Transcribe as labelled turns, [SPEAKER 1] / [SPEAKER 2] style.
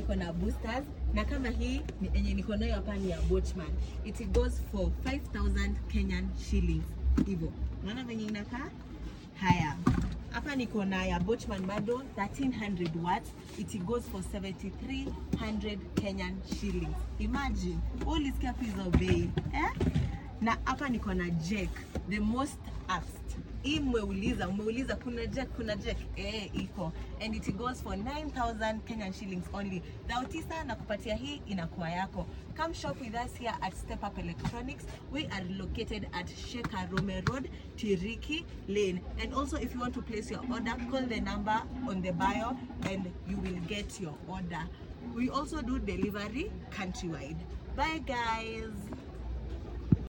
[SPEAKER 1] iko na boosters, na kama hii yenye niko nayo hapa ni ya Bochman. It goes for 5,000 Kenyan shillings. Hivyo. Unaona venye inakaa? Haya. Hapa niko na ya Bochman bado 1300 watts. It goes for 7,300 Kenyan shillings. Imagine. Ulisikia hizo bei, Na hapa niko na jack, the most asked. Hii umeuliza kuna jack iko, and it goes for 9,000 Kenyan shillings only. Dautisa na kupatia hii inakuwa yako. Come shop with us here at Step Up Electronics. We are located at Sheikh Karume Road, Tiriki Lane. And also if you want to place your order, call the number on the bio and you will get your order. We also do delivery countrywide. Bye guys.